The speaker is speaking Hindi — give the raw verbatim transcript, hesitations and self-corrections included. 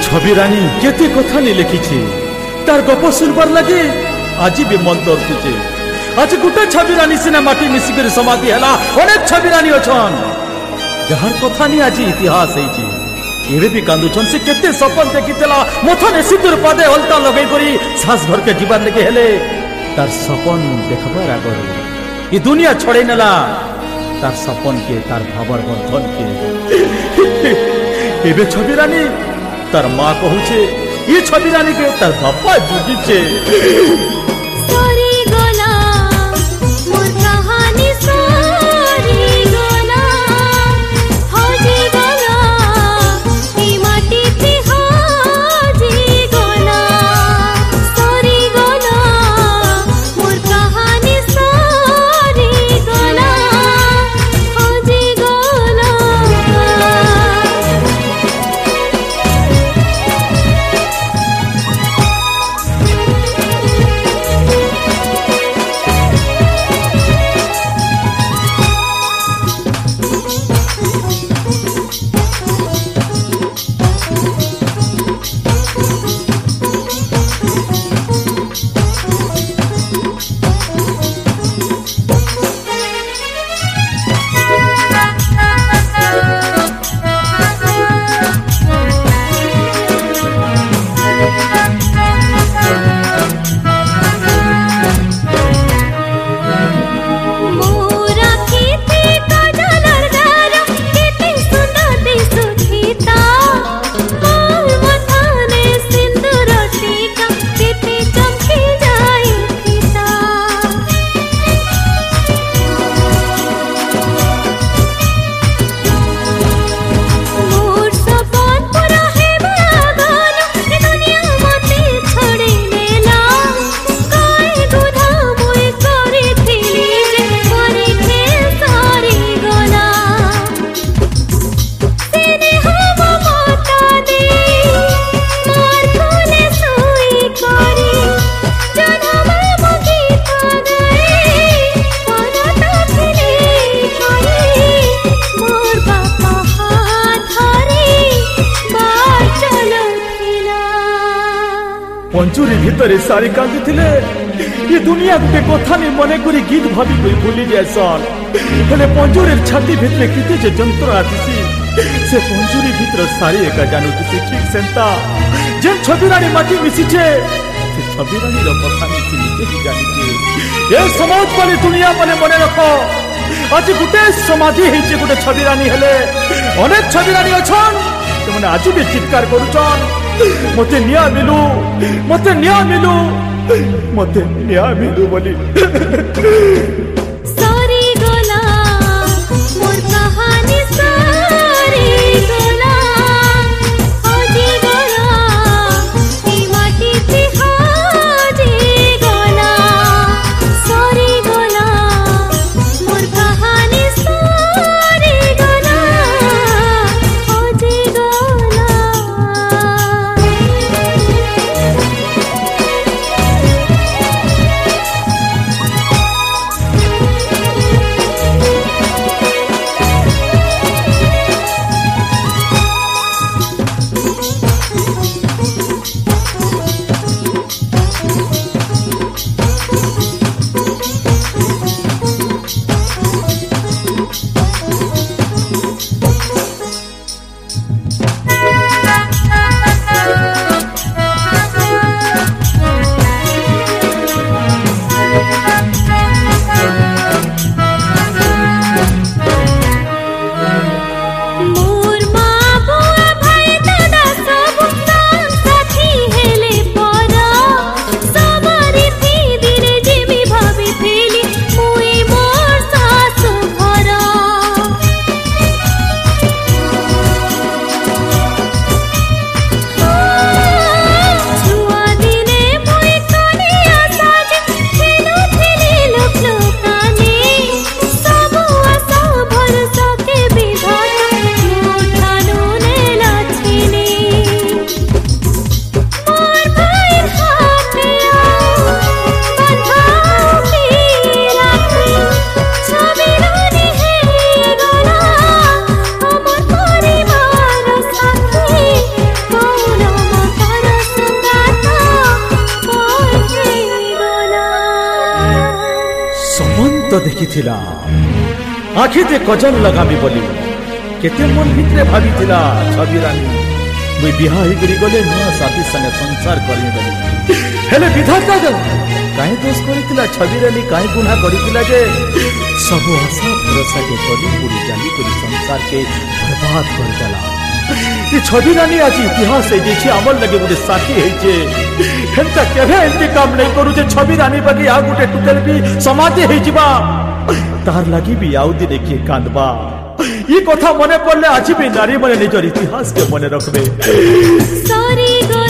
छवि रानी केते कथा नहीं लिखी तार गप सुनबार लगे आज भी मन दर्दुचे। आज गोटे छवि रानी सिना माटी मिसिकर समाधि है अनेक छवि रानी अच्छन जार कथा नहीं आज इतिहास है भी कांदुछन से केते सपन देखीला मथने सिंदूर पादे हल्ता लगे करी सास घर के जीवन लगे हेले तार सपन देखबार आगर ये दुनिया छड़े नेला तार सपन के तार भावर बंधन के एबे छवि रानी तार माँ कहूचे ये छवि रानी के तार बापा जुगिचे। पंचुरी भितर सारी कांदी थिले ये दुनिया गुटे कथा नहीं मने करी गीत भाभी कोई भूली जायसन हेले पंचुरी छाती भितर किते जे जंत्र आतिसी से पंचुरी भितर सारी एका जानू तुसी ठीक सेंता जे छवि रानी माटी मिसिछे से छवि रानी रो कथा नहीं निजे ही जानिछे। ये समाज वाली दुनिया मने मने रखो आज गुटे समाधि हेचे गुटे छवि रानी हेले अनेक छवि रानी अछन तमने आज भी चित्कार करूछन मते न्याय मिलू मते न्याय मिलू मते न्याय मिलू बोली। तो देखी आखि दे कजल लगामी बोली केते मन भितरे भाभी छवि रानी मुई बिहा होकर गले नुआ साथी संगे संसार करी बोली हेले विधाता कहीं दोष कर छवि रानी कहीं गुना कर सब आशा भरोसा के गली पूरी जाली कर संसार के बर्बाद कर देला ये छवि रानी आज इतिहास है आमर लगे गोटे साथी हेन्ता केभे एमती काम नहीं करू जे छवि रानी बाकी आ गोटे टुकेल भी समाज हो तार लगी भी आउ दिन किए कांदबा ये कथा मने पड़ले आज भी नारी मैंने निजर इतिहास के मने रखबे।